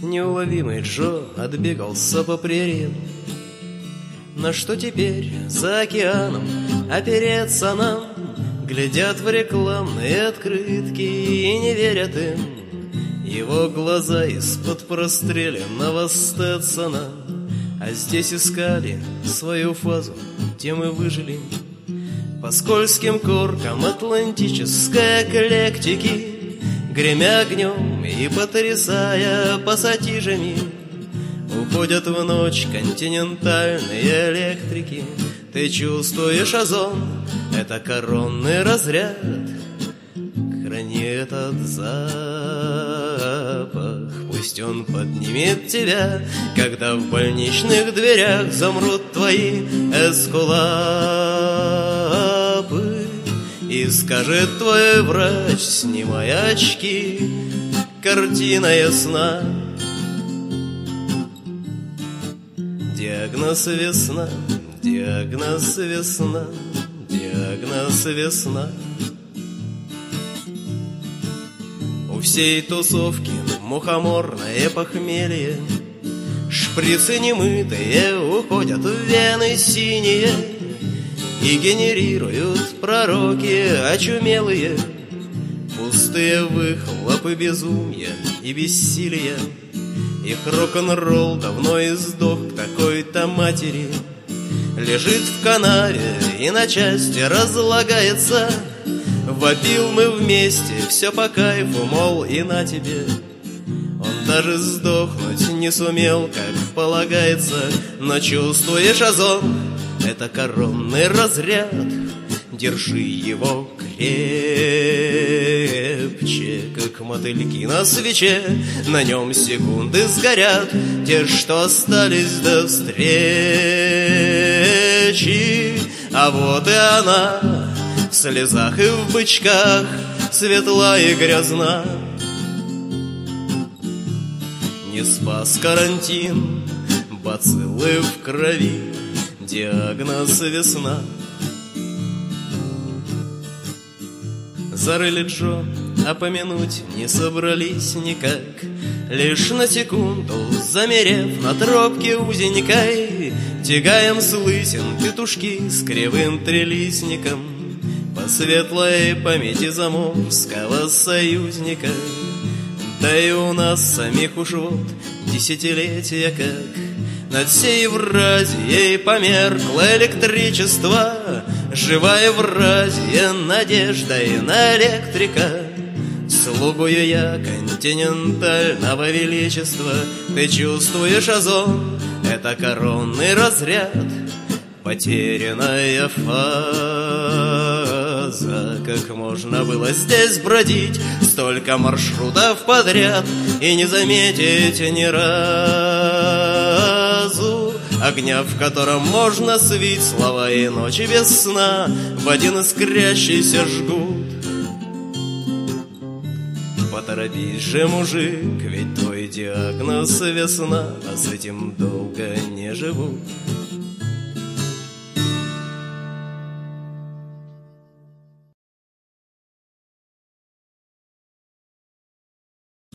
Неуловимый Джо отбегался по прериям. На что теперь за океаном опереться нам? Глядят в рекламные открытки и не верят им. Его глаза из-под простреленного Стетсона. А здесь искали свою фазу, тем и выжили. По скользким коркам атлантической эклектики, гремя огнем и потрясая пассатижами, уходят в ночь континентальные электрики. Ты чувствуешь озон, это коронный разряд. Храни этот запах, пусть он поднимет тебя, когда в больничных дверях замрут твои эскулапы. И скажет твой врач, снимай очки, картина ясна. Диагноз весна, диагноз весна, диагноз весна. У всей тусовки мухоморное похмелье, шприцы немытые уходят в вены синие и генерируют пророки очумелые пустые выхлопы безумия и бессилия. Их рок-н-ролл давно издох к такой-то матери. Лежит в канаве и на части разлагается. Вопил мы вместе, все по кайфу, мол, и на тебе. Он даже сдохнуть не сумел, как полагается. Но чувствуешь озон, это коронный разряд. Держи его крепче, как мотыльки на свече. На нем секунды сгорят, те, что остались до встречи. А вот и она, в слезах и в бычках, светла и грязна. Не спас карантин, бациллы в крови, диагноз весна. Зарыли Джо, а помянуть не собрались никак. Лишь на секунду, замерев на тропке узенькой, тягаем с лысин петушки с кривым трелистником по светлой памяти заморского союзника. Да и у нас самих уж вот десятилетия как над всей Евразией померкло электричество. Живая Евразия, надеждой на электрика. Слугую я континентального величества. Ты чувствуешь озон, это коронный разряд. Потерянная фаза. Как можно было здесь бродить столько маршрутов подряд и не заметить ни разу огня, в котором можно свить слова и ночи без сна в один искрящийся жгут. Поторопись же, мужик, ведь твой диагноз весна, а с этим долго не живут.